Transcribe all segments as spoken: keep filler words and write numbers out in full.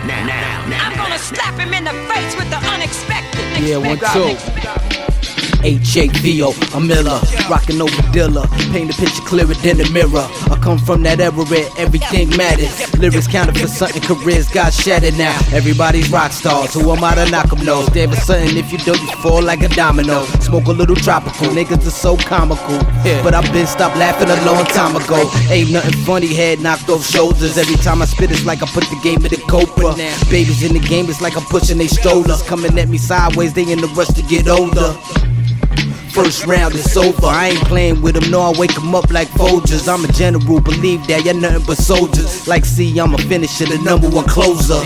now, now, now. I'm gonna slap him in the face with the unexpected. Yeah, one, two. H A V O, I'm Miller, rockin' over Dilla, paint the picture clearer than the mirror. I come from that era where everything matters. Lyrics counted for something, careers got shattered now. Everybody's rock stars, who am I to knock 'em nose? There was something, if you don't, you fall like a domino. Smoke a little tropical, niggas are so comical. But I've been stopped laughing a long time ago. Ain't nothing funny, head knocked off shoulders. Every time I spit, it's like I put the game in the Cobra. Babies in the game, it's like I'm pushing they strollers. Coming at me sideways, they in the rush to get older. First round is over, I ain't playing with them, no, I wake them up like Folgers. I'm a general, believe that, you're nothing but soldiers. Like C, I'm a finisher, the number one closer.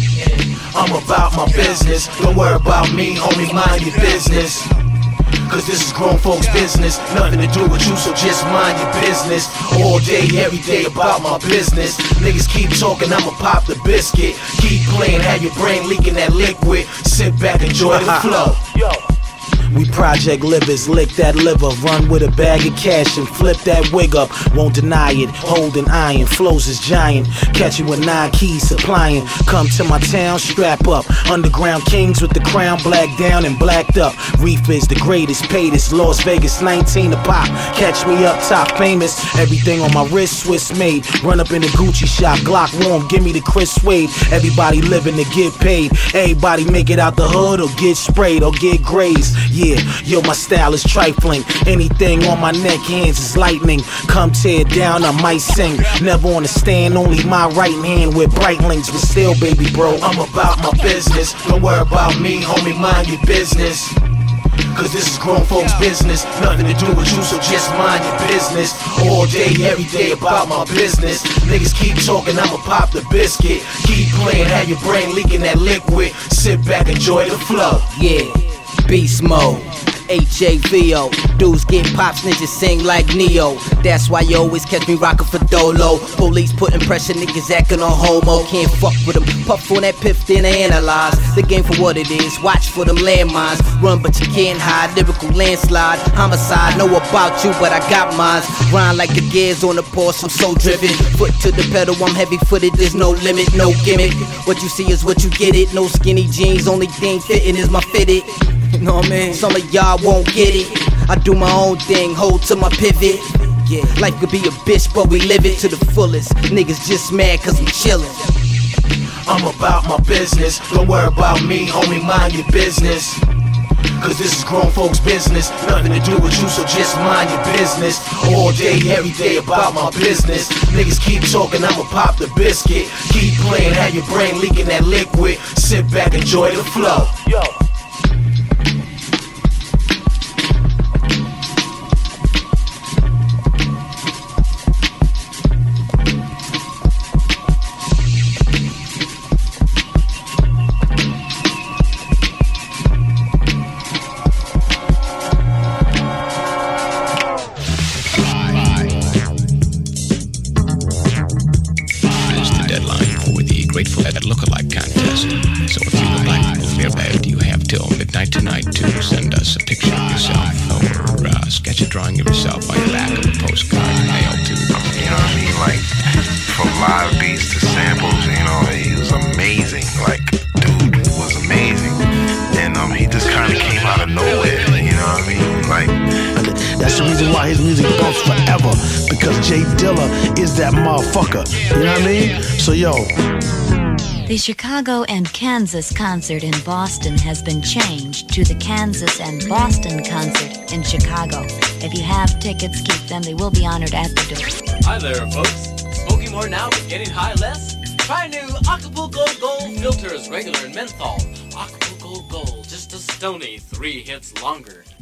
I'm about my business, don't worry about me, homie, mind your business. Cause this is grown folks' business, nothing to do with you, so just mind your business. All day, every day about my business. Niggas keep talking, I'ma pop the biscuit. Keep playing, have your brain leaking that liquid. Sit back, enjoy the flow. Yo. We project livers, lick that liver, run with a bag of cash and flip that wig up. Won't deny it, holding iron, flows is giant. Catch you with nine keys supplying. Come to my town, strap up. Underground kings with the crown black down and blacked up. Reef is the greatest, paid is Las Vegas, nineteen a pop. Catch me up top, famous. Everything on my wrist, Swiss made. Run up in the Gucci shop, Glock warm, give me the Chris Wade. Everybody living to get paid. Everybody make it out the hood or get sprayed or get grazed. Yeah, yo, my style is trifling. Anything on my neck, hands is lightning. Come tear down, I might sing. Never on the stand, only my right hand with bright links. But still, baby bro, I'm about my business. Don't worry about me, homie, mind your business. Cause this is grown folks' business, nothing to do with you, so just mind your business. All day, every day about my business. Niggas keep talking, I'ma pop the biscuit. Keep playing, have your brain leaking that liquid. Sit back, enjoy the flow. Yeah, beast mode. H A V O, dudes get pop, snitches sing like Neo. That's why you always catch me rockin' for Dolo. Police putting pressure, niggas acting on homo. Can't fuck with them, puff on that piff, then analyze the game for what it is. Watch for them landmines, run but you can't hide. Lyrical landslide, homicide, know about you but I got mines. Grind like the gears on the Porsche, I'm so driven. Foot to the pedal, I'm heavy footed, there's no limit, no gimmick. What you see is what you get it, no skinny jeans, only thing fitting is my fitted. You know what I mean? Some of y'all won't get it. I do my own thing, hold to my pivot. Yeah, life could be a bitch, but we live it to the fullest. Niggas just mad cause we chillin'. I'm about my business, don't worry about me, homie, mind your business. Cause this is grown folks' business, nothing to do with you, so just mind your business. All day, every day about my business. Niggas keep talking, I'ma pop the biscuit. Keep playing, have your brain leaking that liquid. Sit back, enjoy the flow. Yo. Grateful at Lookalike Contest. So if you would like to feel bad, you have till midnight tonight to send us a picture of yourself or uh, sketch a drawing of yourself on the back of a postcard mailed to. You know what I mean? Like, from live beats to samples, you know, he was amazing. Like, dude was amazing. And um, he just kind of came out of nowhere, you know what I mean? Like, that's the reason why his music bumps forever, because Jay Dilla is that motherfucker. You know what I mean? So yo. The Chicago and Kansas concert in Boston has been changed to the Kansas and Boston concert in Chicago. If you have tickets, keep them. They will be honored at the door. Hi there, folks. Smoking more now but getting high less? Try new Acapulco Gold filters, regular and menthol. Acapulco Gold, just a stony three hits longer.